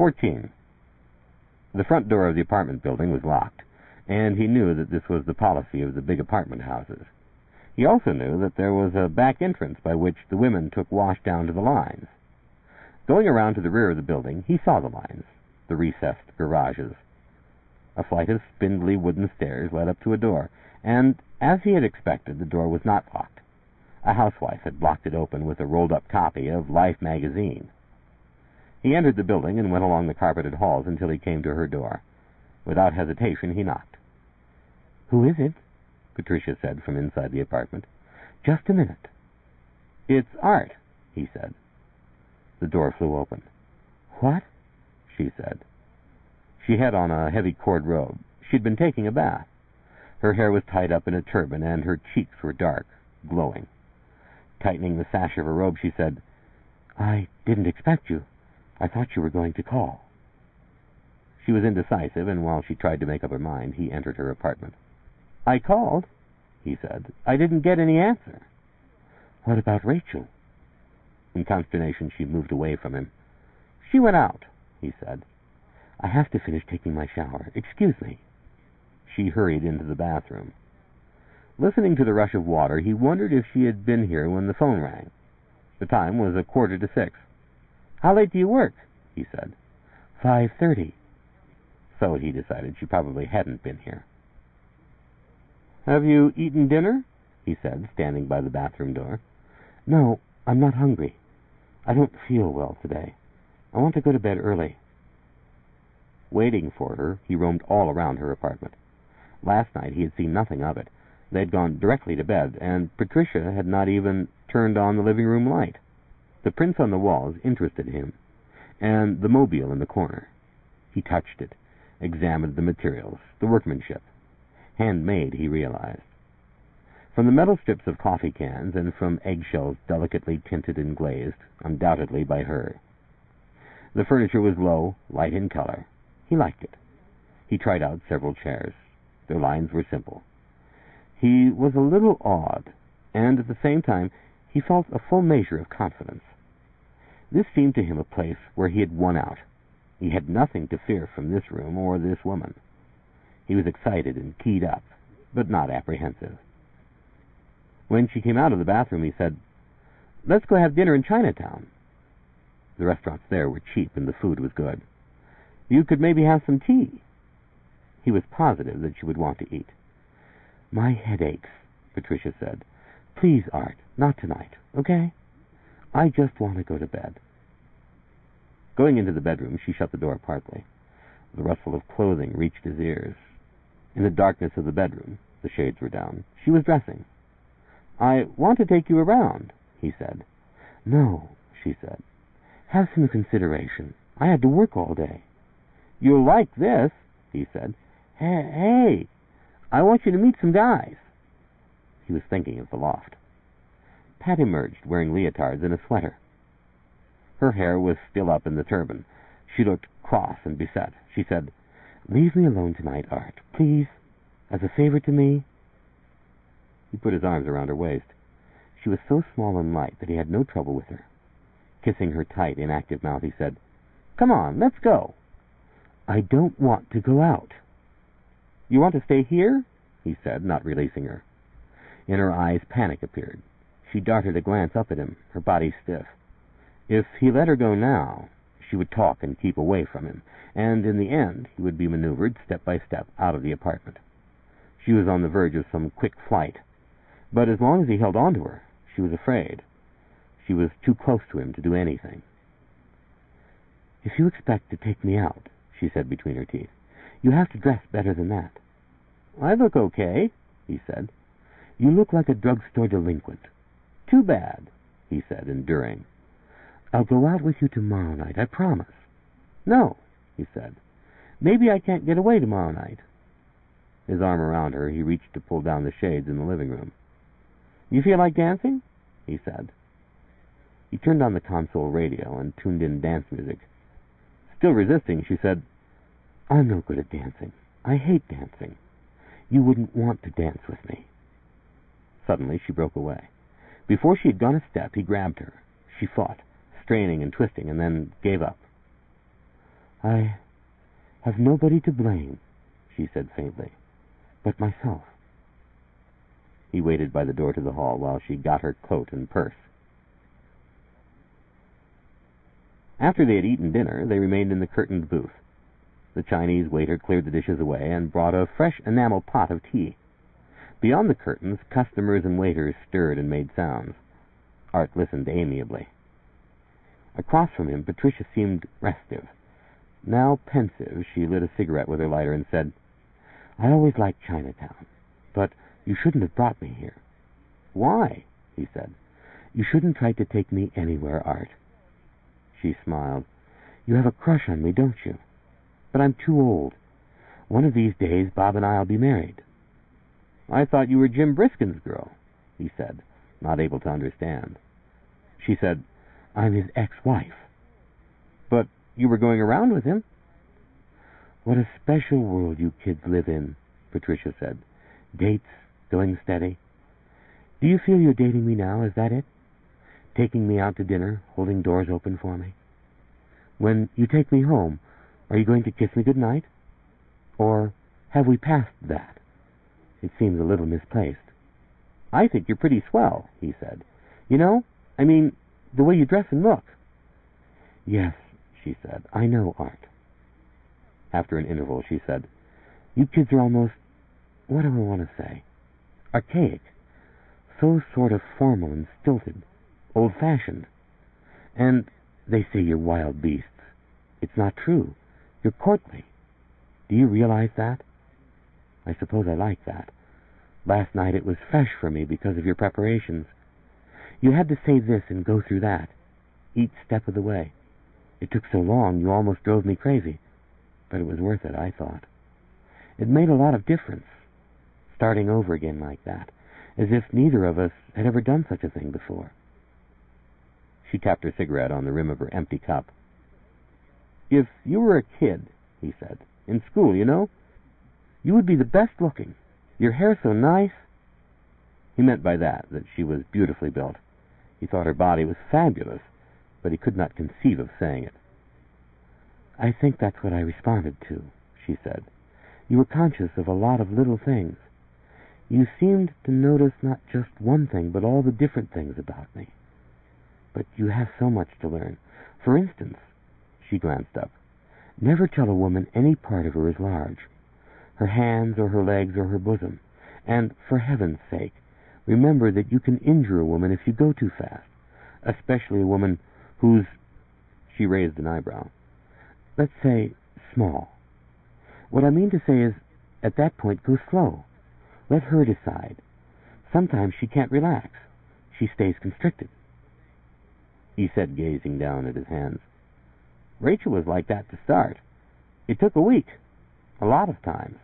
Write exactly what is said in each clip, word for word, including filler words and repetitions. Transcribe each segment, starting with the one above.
fourteen. The front door of the apartment building was locked, and he knew that this was the policy of the big apartment houses. He also knew that there was a back entrance by which the women took wash down to the lines. Going around to the rear of the building, he saw the lines, the recessed garages. A flight of spindly wooden stairs led up to a door, and, as he had expected, the door was not locked. A housewife had blocked it open with a rolled-up copy of Life magazine. He entered the building and went along the carpeted halls until he came to her door. Without hesitation, he knocked. "Who is it?" Patricia said from inside the apartment. "Just a minute." "It's Art," he said. The door flew open. "What?" she said. She had on a heavy cord robe. She'd been taking a bath. Her hair was tied up in a turban, and her cheeks were dark, glowing. Tightening the sash of her robe, she said, "I didn't expect you. I thought you were going to call." She was indecisive, and while she tried to make up her mind, he entered her apartment. "I called," he said. "I didn't get any answer." "What about Rachel?" In consternation, she moved away from him. "She went out," he said. "I have to finish taking my shower. Excuse me." She hurried into the bathroom. Listening to the rush of water, he wondered if she had been here when the phone rang. The time was a quarter to six. "How late do you work?" he said. Five thirty. So, he decided, she probably hadn't been here. "Have you eaten dinner?" he said, standing by the bathroom door. "No, I'm not hungry. I don't feel well today. I want to go to bed early." Waiting for her, he roamed all around her apartment. Last night he had seen nothing of it. They had gone directly to bed, and Patricia had not even turned on the living room light. The prints on the walls interested him, and the mobile in the corner. He touched it, examined the materials, the workmanship. Handmade, he realized. From the metal strips of coffee cans and from eggshells delicately tinted and glazed, undoubtedly by her. The furniture was low, light in color. He liked it. He tried out several chairs. Their lines were simple. He was a little awed, and at the same time he felt a full measure of confidence. This seemed to him a place where he had won out. He had nothing to fear from this room or this woman. He was excited and keyed up, but not apprehensive. When she came out of the bathroom, he said, "Let's go have dinner in Chinatown." The restaurants there were cheap and the food was good. "You could maybe have some tea." He was positive that she would want to eat. "My head aches," Patricia said. "Please, Art, not tonight, okay? I just want to go to bed." Going into the bedroom, she shut the door partly. The rustle of clothing reached his ears. In the darkness of the bedroom, the shades were down, she was dressing. "I want to take you around," he said. "No," she said. "Have some consideration. I had to work all day." "You'll like this," he said. Hey, hey, I want you to meet some guys." He was thinking of the loft. Pat emerged, wearing leotards and a sweater. Her hair was still up in the turban. She looked cross and beset. She said, "Leave me alone tonight, Art, please, as a favor to me." He put his arms around her waist. She was so small and light that he had no trouble with her. Kissing her tight, inactive mouth, he said, "Come on, let's go." "I don't want to go out." "You want to stay here?" he said, not releasing her. In her eyes, panic appeared. She darted a glance up at him, her body stiff. If he let her go now, she would talk and keep away from him, and in the end he would be maneuvered step by step out of the apartment. She was on the verge of some quick flight, but as long as he held on to her, she was afraid. She was too close to him to do anything. "If you expect to take me out," she said between her teeth, "you have to dress better than that." "I look okay," he said. "You look like a drugstore delinquent." "Too bad," he said, enduring. "I'll go out with you tomorrow night, I promise." "No," he said. "Maybe I can't get away tomorrow night." His arm around her, he reached to pull down the shades in the living room. "You feel like dancing?" he said. He turned on the console radio and tuned in dance music. Still resisting, she said, "I'm no good at dancing. I hate dancing. You wouldn't want to dance with me." Suddenly, she broke away. Before she had gone a step, he grabbed her. She fought, straining and twisting, and then gave up. I have nobody to blame, she said faintly, but myself. He waited by the door to the hall while she got her coat and purse. After they had eaten dinner, they remained in the curtained booth. The Chinese waiter cleared the dishes away and brought a fresh enamel pot of tea. Beyond the curtains, customers and waiters stirred and made sounds. Art listened amiably. Across from him, Patricia seemed restive. Now pensive, she lit a cigarette with her lighter and said, "I always liked Chinatown, but you shouldn't have brought me here." "Why?" he said. "You shouldn't try to take me anywhere, Art." She smiled. "You have a crush on me, don't you? But I'm too old. One of these days, Bob and I'll be married." "I thought you were Jim Briskin's girl," he said, not able to understand. She said, "I'm his ex-wife." "But you were going around with him." "What a special world you kids live in," Patricia said. "Dates, going steady. Do you feel you're dating me now? Is that it? Taking me out to dinner, holding doors open for me? When you take me home, are you going to kiss me good night? Or have we passed that? It seems a little misplaced." "I think you're pretty swell," he said. "You know, I mean, the way you dress and look." "Yes," she said, "I know, Art." After an interval, she said, "You kids are almost, what do I want to say, archaic. So sort of formal and stilted, old-fashioned. And they say you're wild beasts. It's not true. You're courtly. Do you realize that? I suppose I like that. Last night it was fresh for me because of your preparations. You had to say this and go through that, each step of the way. It took so long you almost drove me crazy, but it was worth it, I thought. It made a lot of difference, starting over again like that, as if neither of us had ever done such a thing before." She tapped her cigarette on the rim of her empty cup. "If you were a kid," he said, "in school, you know, you would be the best looking. Your hair so nice." He meant by that that she was beautifully built. He thought her body was fabulous, but he could not conceive of saying it. "I think that's what I responded to," she said. "You were conscious of a lot of little things. You seemed to notice not just one thing, but all the different things about me. But you have so much to learn. For instance," she glanced up, "never tell a woman any part of her is large. Her hands or her legs or her bosom. And, for heaven's sake, remember that you can injure a woman if you go too fast, especially a woman who's," she raised an eyebrow, "let's say, small. What I mean to say is, at that point, go slow. Let her decide. Sometimes she can't relax. She stays constricted." He said, gazing down at his hands, "Rachel was like that to start. It took a week. A lot of times."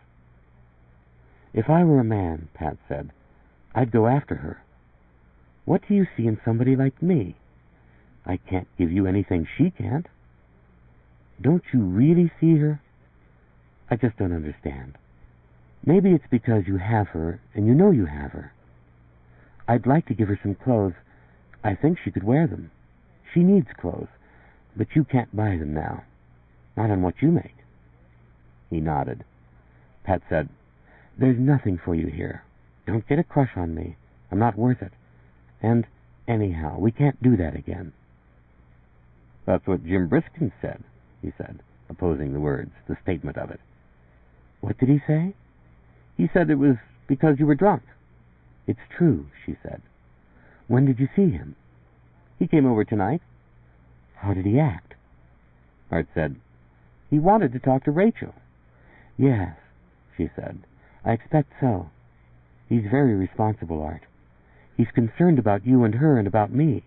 "If I were a man," Pat said, "I'd go after her. What do you see in somebody like me? I can't give you anything she can't. Don't you really see her? I just don't understand. Maybe it's because you have her, and you know you have her. I'd like to give her some clothes. I think she could wear them. She needs clothes, but you can't buy them now. Not on what you make." He nodded. Pat said, "There's nothing for you here. Don't get a crush on me. I'm not worth it. And, anyhow, we can't do that again." "That's what Jim Briskin said," he said, opposing the words, the statement of it. "What did he say?" "He said it was because you were drunk." "It's true," she said. "When did you see him?" "He came over tonight." "How did he act?" Art said, "He wanted to talk to Rachel." "Yes," she said, "I expect so. He's very responsible, Art. He's concerned about you and her and about me."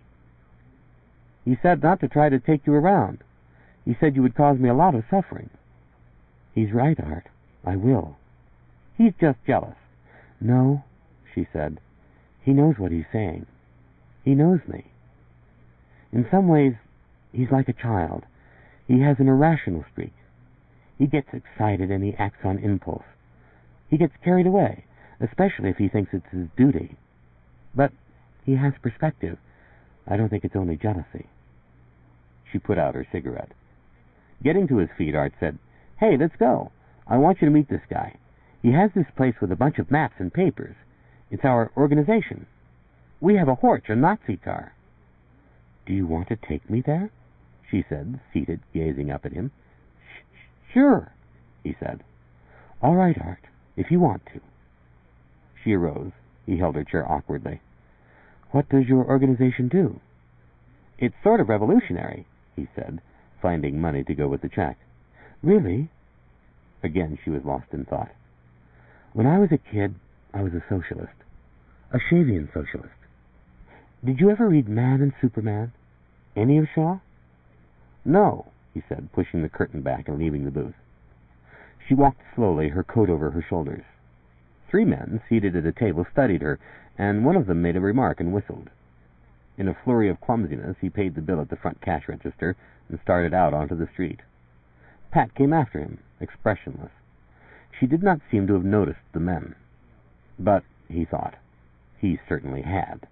"He said not to try to take you around. He said you would cause me a lot of suffering." "He's right, Art. I will." "He's just jealous." "No," she said. "He knows what he's saying. He knows me. In some ways, he's like a child. He has an irrational streak. He gets excited and he acts on impulse. He gets carried away, especially if he thinks it's his duty. But he has perspective. I don't think it's only jealousy." She put out her cigarette. Getting to his feet, Art said, "Hey, let's go. I want you to meet this guy. He has this place with a bunch of maps and papers. It's our organization. We have a Horch, a Nazi car." "Do you want to take me there?" she said, seated, gazing up at him. "Sure," he said. "All right, Art, if you want to." She arose. He held her chair awkwardly. "What does your organization do?" "It's sort of revolutionary," he said, finding money to go with the check. "Really?" Again she was lost in thought. "When I was a kid, I was a socialist. A Shavian socialist. Did you ever read Man and Superman? Any of Shaw?" "No," he said, pushing the curtain back and leaving the booth. She walked slowly, her coat over her shoulders. Three men, seated at a table, studied her, and one of them made a remark and whistled. In a flurry of clumsiness, he paid the bill at the front cash register and started out onto the street. Pat came after him, expressionless. She did not seem to have noticed the men. But, he thought, he certainly had.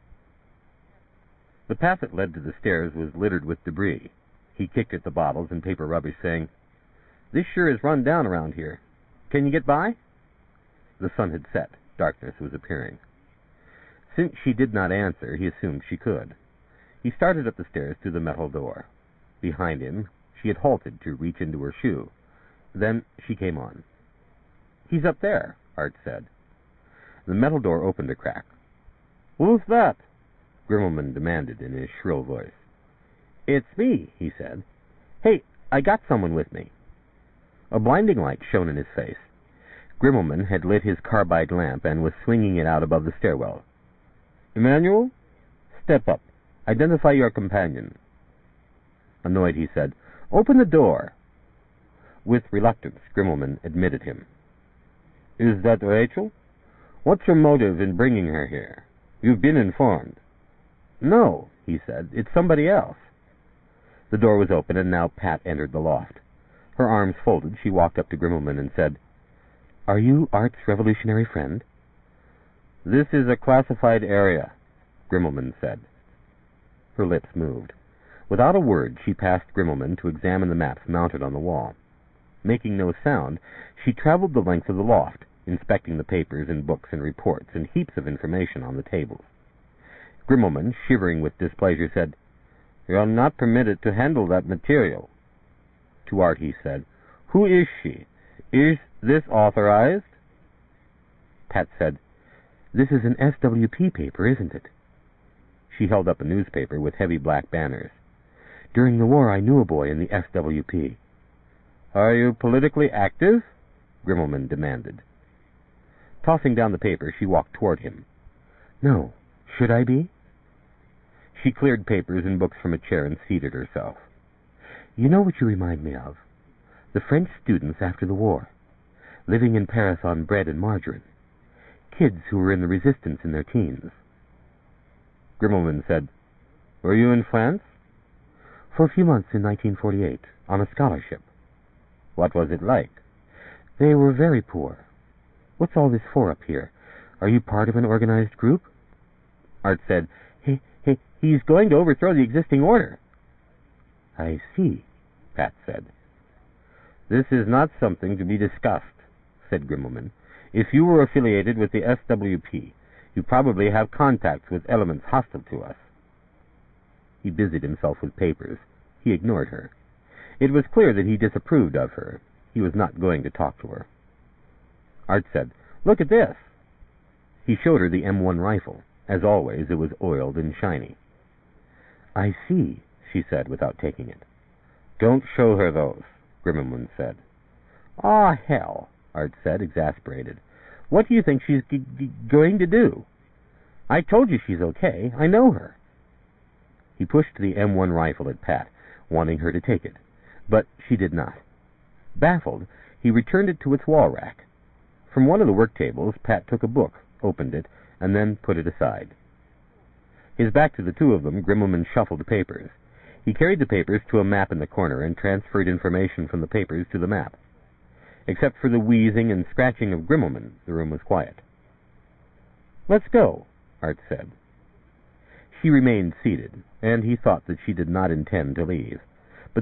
The path that led to the stairs was littered with debris. He kicked at the bottles and paper rubbish, saying, "This sure is run down around here. Can you get by?" The sun had set. Darkness was appearing. Since she did not answer, he assumed she could. He started up the stairs to the metal door. Behind him, she had halted to reach into her shoe. Then she came on. "He's up there," Art said. The metal door opened a crack. "Who's that?" Grimmelman demanded in his shrill voice. "It's me," he said. "Hey, I got someone with me." A blinding light shone in his face. Grimmelman had lit his carbide lamp and was swinging it out above the stairwell. "Emmanuel, step up. Identify your companion." Annoyed, he said, "Open the door." With reluctance, Grimmelman admitted him. "Is that Rachel? What's your motive in bringing her here? You've been informed." "No," he said. "It's somebody else." The door was open, and now Pat entered the loft. Her arms folded, she walked up to Grimmelman and said, "Are you Art's revolutionary friend?" "This is a classified area," Grimmelman said. Her lips moved. Without a word, she passed Grimmelman to examine the maps mounted on the wall. Making no sound, she traveled the length of the loft, inspecting the papers and books and reports and heaps of information on the tables. Grimmelman, shivering with displeasure, said, "You're not permitted to handle that material." To Art he said, "Who is she? Is this authorized?" Pat said, "This is an S W P paper, isn't it?" She held up a newspaper with heavy black banners. "During the war, I knew a boy in the S W P." "Are you politically active?" Grimmelman demanded. Tossing down the paper, she walked toward him. "No. Should I be?" She cleared papers and books from a chair and seated herself. "You know what you remind me of? The French students after the war, living in Paris on bread and margarine. Kids who were in the resistance in their teens." Grimmelman said, "Were you in France?" "For a few months in nineteen forty-eight, on a scholarship." "What was it like?" "They were very poor. What's all this for up here? Are you part of an organized group?" Art said, He, he, he's going to overthrow the existing order." "I see," Pat said. "This is not something to be discussed," said Grimmelman. "If you were affiliated with the S W P, you probably have contacts with elements hostile to us." He busied himself with papers. He ignored her. It was clear that he disapproved of her. He was not going to talk to her. Art said, "Look at this." He showed her the M one rifle. As always, it was oiled and shiny. "I see," she said, without taking it. "Don't show her those," Grimmelman said. "Aw, hell," Art said, exasperated. "What do you think she's g- g- going to do? I told you she's okay. I know her." He pushed the M one rifle at Pat, wanting her to take it, but she did not. Baffled, he returned it to its wall rack. From one of the work tables, Pat took a book, opened it, and then put it aside. His back to the two of them, Grimmelman shuffled papers. He carried the papers to a map in the corner and transferred information from the papers to the map. Except for the wheezing and scratching of Grimmelman, the room was quiet. "Let's go," Art said. She remained seated, and he thought that she did not intend to leave. But then,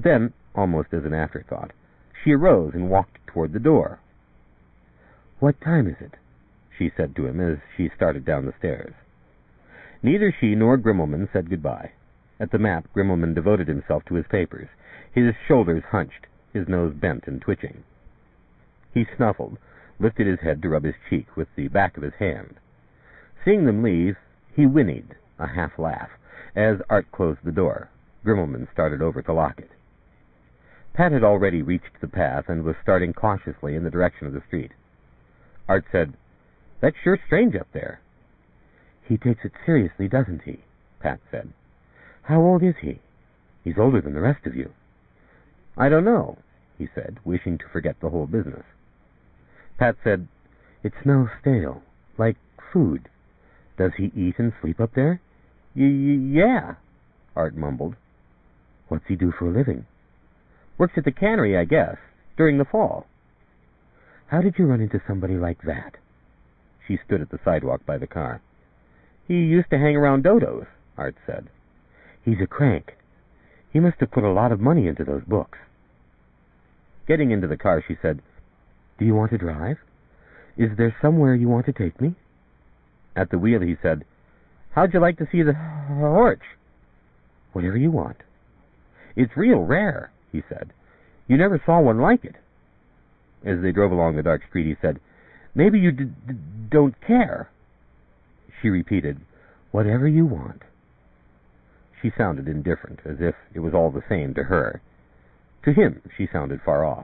almost as an afterthought. She arose and walked toward the door. "What time is it?" she said to him as she started down the stairs. Neither she nor Grimmelman said goodbye. At the map, Grimmelman devoted himself to his papers, his shoulders hunched, his nose bent and twitching. He snuffled, lifted his head to rub his cheek with the back of his hand. Seeing them leave, he whinnied, a half-laugh, as Art closed the door. Grimmelman started over to lock it. Pat had already reached the path and was starting cautiously in the direction of the street. Art said, "That's sure strange up there." "He takes it seriously, doesn't he?" Pat said. "How old is he? He's older than the rest of you." "I don't know," he said, wishing to forget the whole business. Pat said, "It smells stale, like food. Does he eat and sleep up there?" Y yeah, Art mumbled. "What's he do for a living?" "Works at the cannery, I guess, during the fall." "How did you run into somebody like that?" She stood at the sidewalk by the car. "He used to hang around Dodo's," Art said. "He's a crank. He must have put a lot of money into those books." Getting into the car, she said, "Do you want to drive? Is there somewhere you want to take me?" At the wheel, he said, "How'd you like to see the horch?" "Whatever you want." "It's real rare," he said. "You never saw one like it." As they drove along the dark street, he said, "Maybe you d d don't care." She repeated, "Whatever you want." She sounded indifferent, as if it was all the same to her. To him, she sounded far off.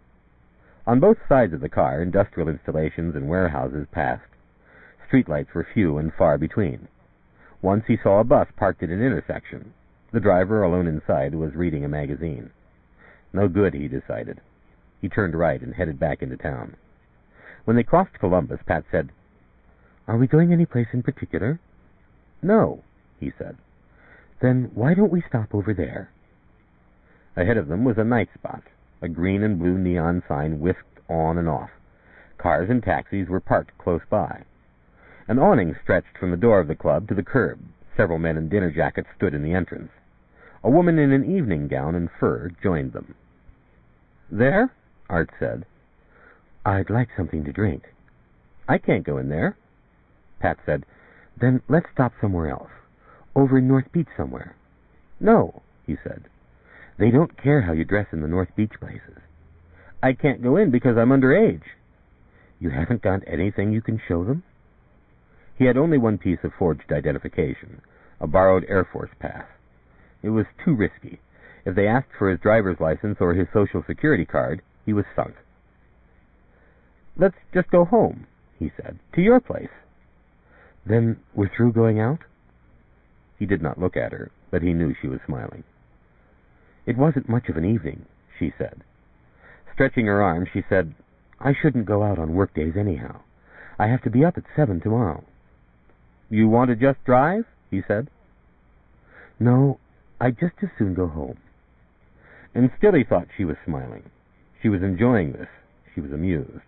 On both sides of the car, industrial installations and warehouses passed. Streetlights were few and far between. Once he saw a bus parked at an intersection. The driver, alone inside, was reading a magazine. No good, he decided. He turned right and headed back into town. When they crossed Columbus, Pat said, "Are we going any place in particular?" "No," he said. "Then why don't we stop over there?" Ahead of them was a night spot. A green and blue neon sign whisked on and off. Cars and taxis were parked close by. An awning stretched from the door of the club to the curb. Several men in dinner jackets stood in the entrance. A woman in an evening gown and fur joined them. "There?" Art said. "I'd like something to drink." "I can't go in there." Pat said, "Then let's stop somewhere else. Over in North Beach somewhere." "No," he said. "They don't care how you dress in the North Beach places." "I can't go in because I'm underage." "You haven't got anything you can show them?" He had only one piece of forged identification, a borrowed Air Force pass. It was too risky. If they asked for his driver's license or his Social Security card, he was sunk. "Let's just go home," he said, "to your place." "Then we're through going out?" He did not look at her, but he knew she was smiling. "It wasn't much of an evening," she said. Stretching her arms, she said, "I shouldn't go out on work days anyhow. I have to be up at seven tomorrow." "You want to just drive?" he said. "No, I'd just as soon go home." And still he thought she was smiling. She was enjoying this. She was amused.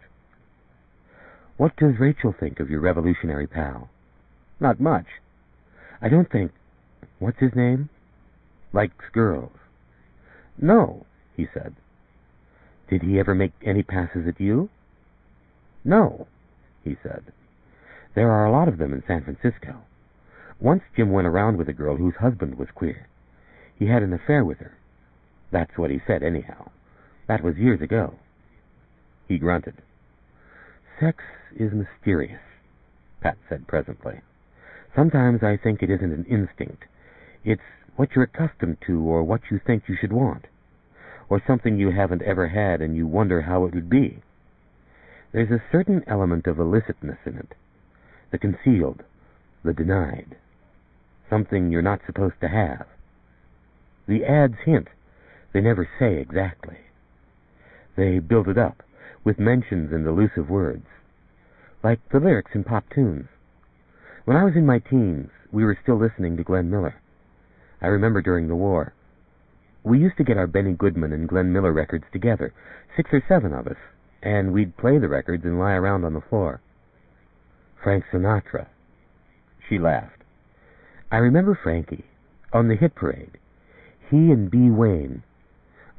"What does Rachel think of your revolutionary pal?" "Not much." "I don't think... What's his name?" "Likes girls." "No," he said. "Did he ever make any passes at you?" "No," he said. "There are a lot of them in San Francisco. Once Jim went around with a girl whose husband was queer. He had an affair with her. That's what he said, anyhow. That was years ago." He grunted. "Sex is mysterious," Pat said presently. "Sometimes I think it isn't an instinct. It's what you're accustomed to or what you think you should want, or something you haven't ever had and you wonder how it would be. There's a certain element of illicitness in it, the concealed, the denied, something you're not supposed to have. The ads hint, they never say exactly. They build it up, with mentions and elusive words, like the lyrics in pop tunes. When I was in my teens, we were still listening to Glenn Miller. I remember during the war. We used to get our Benny Goodman and Glenn Miller records together, six or seven of us, and we'd play the records and lie around on the floor. Frank Sinatra." She laughed. "I remember Frankie, on the hit parade. He and Bee Wayne.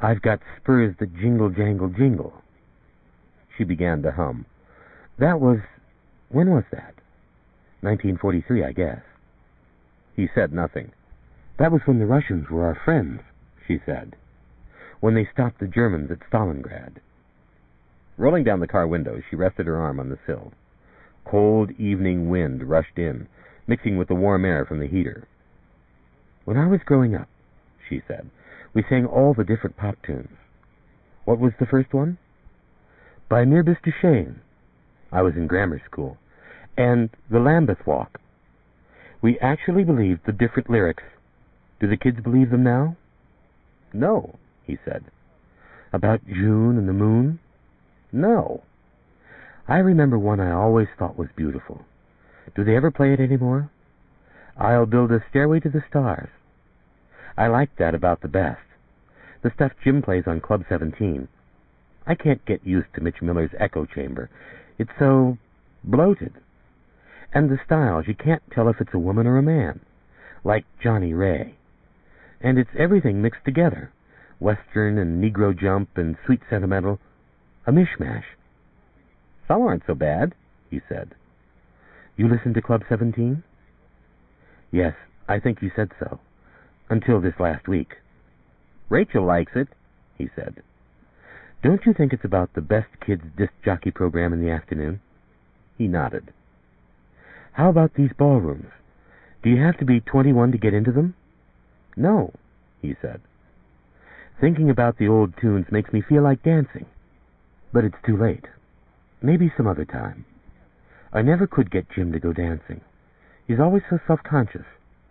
I've got spurs that jingle, jangle, jingle. She began to hum. That was... when was that? nineteen forty-three, I guess. He said nothing. That was when the Russians were our friends, she said. When they stopped the Germans at Stalingrad. Rolling down the car window, she rested her arm on the sill. Cold evening wind rushed in, mixing with the warm air from the heater. When I was growing up, she said, we sang all the different pop tunes. What was the first one? By Mirbis Duchesne. I was in grammar school. And The Lambeth Walk. We actually believed the different lyrics. Do the kids believe them now? No, he said. About June and the moon? No. I remember one I always thought was beautiful. Do they ever play it anymore? I'll build a stairway to the stars. I like that about the best. The stuff Jim plays on Club seventeen. I can't get used to Mitch Miller's echo chamber. It's so bloated. And the styles, you can't tell if it's a woman or a man, like Johnny Ray. And it's everything mixed together, Western and Negro jump and sweet sentimental, a mishmash. Some aren't so bad, he said. You listen to Club seventeen? Yes, I think you said so. Until this last week. Rachel likes it, he said. Don't you think it's about the best kids' disc jockey program in the afternoon? He nodded. How about these ballrooms? Do you have to be twenty-one to get into them? No, he said. Thinking about the old tunes makes me feel like dancing. But it's too late. Maybe some other time. I never could get Jim to go dancing. He's always so self-conscious.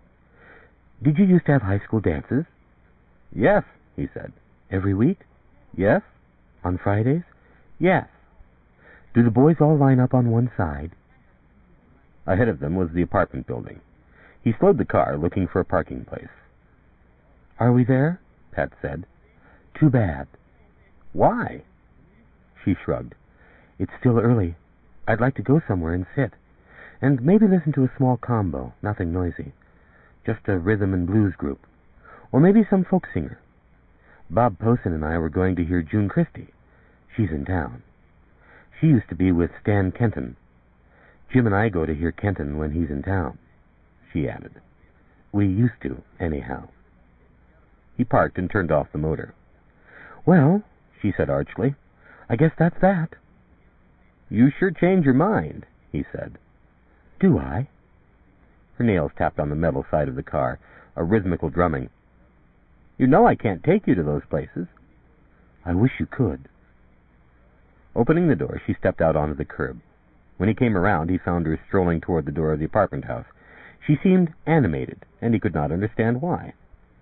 Did you used to have high school dances? Yes, he said. Every week? Yes. On Fridays? Yes. Do the boys all line up on one side? Ahead of them was the apartment building. He slowed the car, looking for a parking place. Are we there? Pat said. Too bad. Why? She shrugged. It's still early. I'd like to go somewhere and sit. And maybe listen to a small combo, nothing noisy. Just a rhythm and blues group. Or maybe some folk singer. Bob Posen and I were going to hear June Christie. She's in town. She used to be with Stan Kenton. Jim and I go to hear Kenton when he's in town, she added. We used to, anyhow. He parked and turned off the motor. Well, she said archly, I guess that's that. You sure change your mind, he said. Do I? Her nails tapped on the metal side of the car, a rhythmical drumming. You know I can't take you to those places. I wish you could. Opening the door, she stepped out onto the curb. When he came around, he found her strolling toward the door of the apartment house. She seemed animated, and he could not understand why.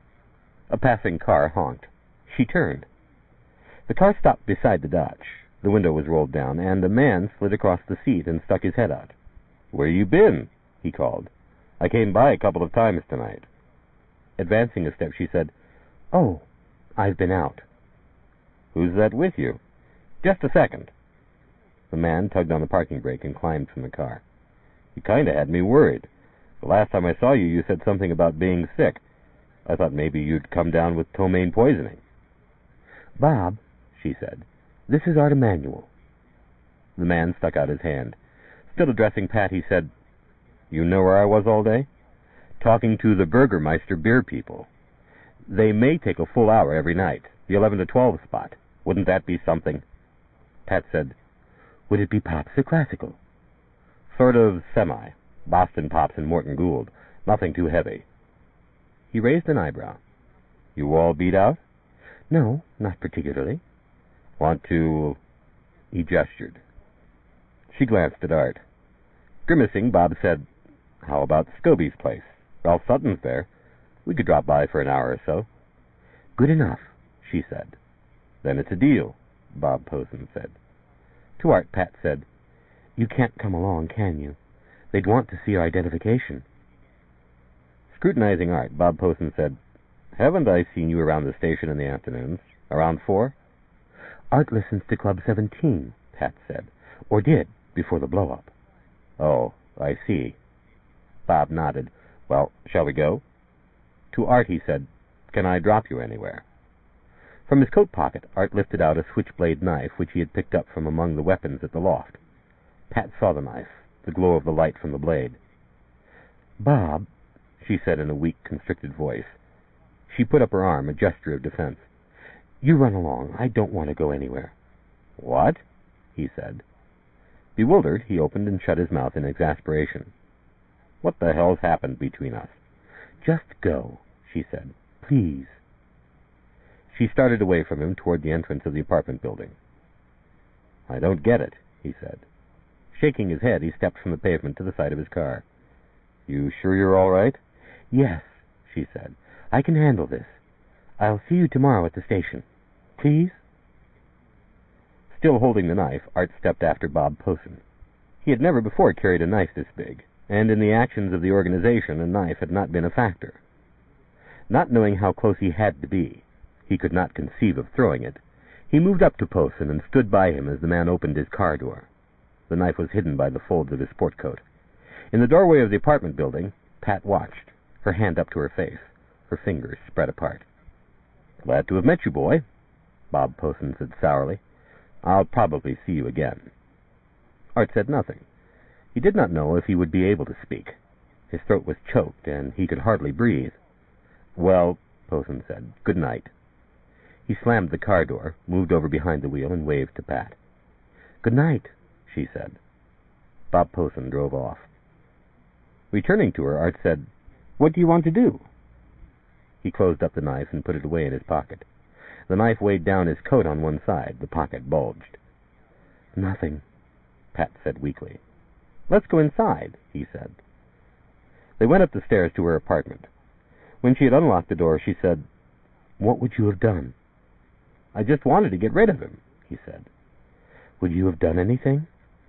A passing car honked. She turned. The car stopped beside the Dodge. The window was rolled down, and a man slid across the seat and stuck his head out. Where you been? He called. I came by a couple of times tonight. Advancing a step, she said, Oh, I've been out. Who's that with you? Just a second. The man tugged on the parking brake and climbed from the car. You kind of had me worried. The last time I saw you, you said something about being sick. I thought maybe you'd come down with ptomaine poisoning. Bob, she said, this is Art Emanuel. The man stuck out his hand. Still addressing Pat, he said, You know where I was all day? Talking to the Burgermeister beer people. They may take a full hour every night, the eleven to twelve spot. Wouldn't that be something? Pat said, Would it be pops or classical? Sort of semi. Boston pops and Morton Gould. Nothing too heavy. He raised an eyebrow. You all beat out? No, not particularly. Want to... He gestured. She glanced at Art. Grimacing, Bob said, How about Scobie's place? Ralph Sutton's there. We could drop by for an hour or so. Good enough, she said. Then it's a deal, Bob Posen said. To Art, Pat said, You can't come along, can you? They'd want to see our identification. Scrutinizing Art, Bob Posen said, Haven't I seen you around the station in the afternoons? Around four? Art listens to Club seventeen, Pat said, or did, before the blow-up. Oh, I see. Bob nodded. Well, shall we go? To Art, he said, Can I drop you anywhere? From his coat pocket, Art lifted out a switchblade knife which he had picked up from among the weapons at the loft. Pat saw the knife, the glow of the light from the blade. "Bob," she said in a weak, constricted voice. She put up her arm, a gesture of defense. "You run along. I don't want to go anywhere." "What?" he said. Bewildered, he opened and shut his mouth in exasperation. "What the hell's happened between us?" "Just go," she said. "Please." She started away from him toward the entrance of the apartment building. "I don't get it," he said. Shaking his head, he stepped from the pavement to the side of his car. "You sure you're all right?" "Yes," she said. "I can handle this. I'll see you tomorrow at the station. Please?" Still holding the knife, Art stepped after Bob Posen. He had never before carried a knife this big, and in the actions of the organization, a knife had not been a factor. Not knowing how close he had to be, he could not conceive of throwing it. He moved up to Posen and stood by him as the man opened his car door. The knife was hidden by the folds of his sport coat. In the doorway of the apartment building, Pat watched, her hand up to her face, her fingers spread apart. "Glad to have met you, boy," Bob Posen said sourly. "I'll probably see you again." Art said nothing. He did not know if he would be able to speak. His throat was choked, and he could hardly breathe. "Well," Posen said, "good night." He slammed the car door, moved over behind the wheel, and waved to Pat. "Good night," she said. Bob Posen drove off. Returning to her, Art said, "What do you want to do?" He closed up the knife and put it away in his pocket. The knife weighed down his coat on one side. The pocket bulged. "Nothing," Pat said weakly. "Let's go inside," he said. They went up the stairs to her apartment. When she had unlocked the door, she said, "What would you have done?" "I just wanted to get rid of him," he said. "Would you have done anything?"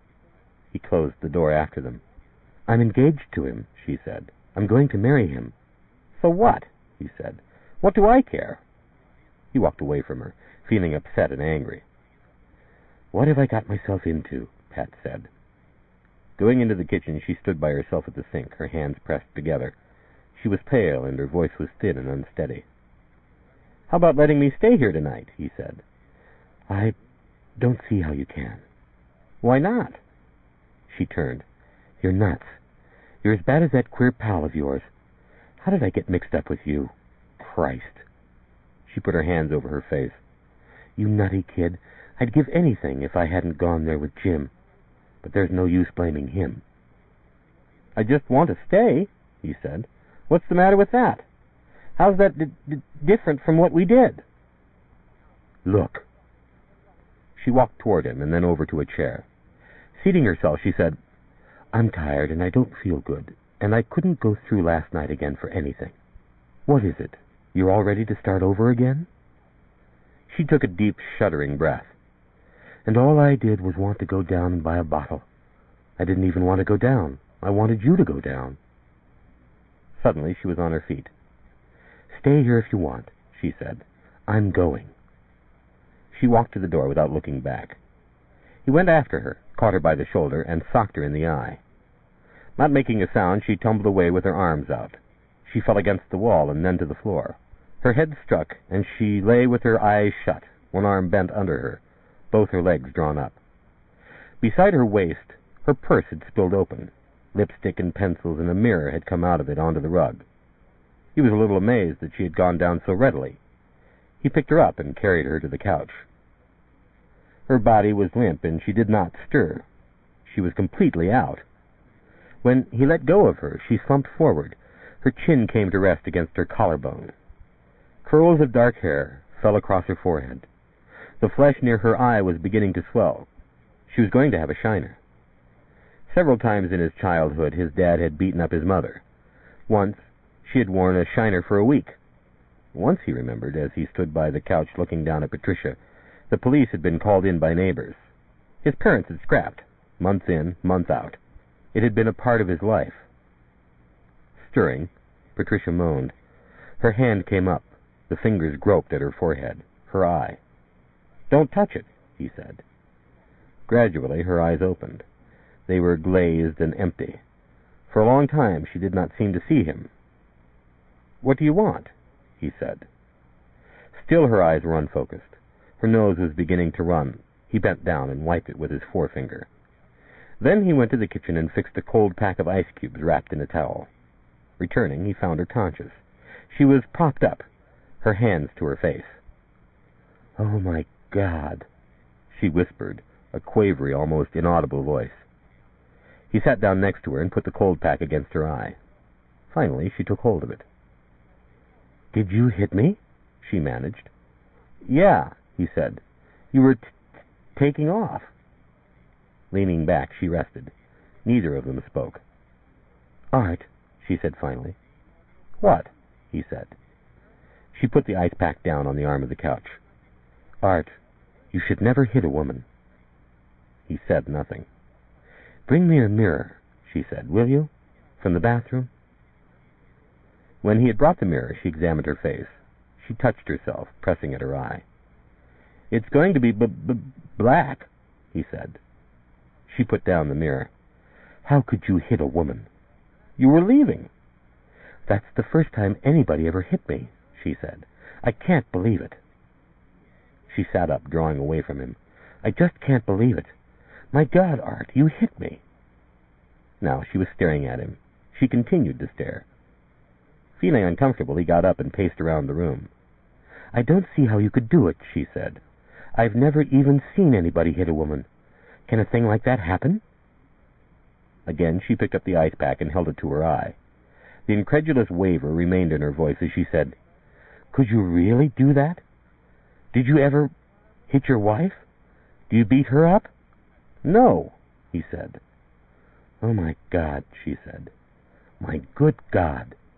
He closed the door after them. "I'm engaged to him," she said. "I'm going to marry him." "So what?" he said. "What do I care?" He walked away from her, feeling upset and angry. "What have I got myself into?" Pat said. Going into the kitchen, she stood by herself at the sink, her hands pressed together. She was pale, and her voice was thin and unsteady. "How about letting me stay here tonight?" he said. "I don't see how you can." "Why not?" She turned. "You're nuts. You're as bad as that queer pal of yours. How did I get mixed up with you? Christ." She put her hands over her face. "You nutty kid. I'd give anything if I hadn't gone there with Jim. But there's no use blaming him." "I just want to stay," he said. "What's the matter with that? How's that d- d- different from what we did?" "Look." She walked toward him and then over to a chair. Seating herself, she said, "I'm tired and I don't feel good, and I couldn't go through last night again for anything. What is it? You're all ready to start over again?" She took a deep, shuddering breath. "And all I did was want to go down and buy a bottle. I didn't even want to go down. I wanted you to go down." Suddenly she was on her feet. "Stay here if you want," she said. "I'm going." She walked to the door without looking back. He went after her, caught her by the shoulder, and socked her in the eye. Not making a sound, she tumbled away with her arms out. She fell against the wall and then to the floor. Her head struck, and she lay with her eyes shut, one arm bent under her, both her legs drawn up. Beside her waist, her purse had spilled open. Lipstick and pencils and a mirror had come out of it onto the rug. He was a little amazed that she had gone down so readily. He picked her up and carried her to the couch. Her body was limp, and she did not stir. She was completely out. When he let go of her, she slumped forward. Her chin came to rest against her collarbone. Curls of dark hair fell across her forehead. The flesh near her eye was beginning to swell. She was going to have a shiner. Several times in his childhood, his dad had beaten up his mother. Once, she had worn a shiner for a week. Once, he remembered, as he stood by the couch looking down at Patricia, the police had been called in by neighbors. His parents had scrapped, month in, month out. It had been a part of his life. Stirring, Patricia moaned. Her hand came up. The fingers groped at her forehead, her eye. "Don't touch it," he said. Gradually, her eyes opened. They were glazed and empty. For a long time, she did not seem to see him. "What do you want?" he said. Still her eyes were unfocused. Her nose was beginning to run. He bent down and wiped it with his forefinger. Then he went to the kitchen and fixed a cold pack of ice cubes wrapped in a towel. Returning, he found her conscious. She was propped up, her hands to her face. "Oh, my God," she whispered, a quavery, almost inaudible voice. He sat down next to her and put the cold pack against her eye. Finally, she took hold of it. "Did you hit me?" she managed. "Yeah," he said. "You were t- t- taking off." Leaning back, she rested. Neither of them spoke. "Art," she said finally. "What?" he said. She put the ice pack down on the arm of the couch. "Art, you should never hit a woman." He said nothing. "Bring me a mirror," she said, "will you? From the bathroom?" When he had brought the mirror, she examined her face. She touched herself, pressing at her eye. "It's going to be b- b- black," he said. She put down the mirror. "How could you hit a woman?" "You were leaving." "That's the first time anybody ever hit me," she said. "I can't believe it." She sat up, drawing away from him. "I just can't believe it. My God, Art, you hit me." Now she was staring at him. She continued to stare. Feeling uncomfortable, he got up and paced around the room. "I don't see how you could do it," she said. "I've never even seen anybody hit a woman. Can a thing like that happen?" Again she picked up the ice pack and held it to her eye. The incredulous waver remained in her voice as she said, "Could you really do that? Did you ever hit your wife? Do you beat her up?" "No," he said. "Oh, my God," she said. "My good God."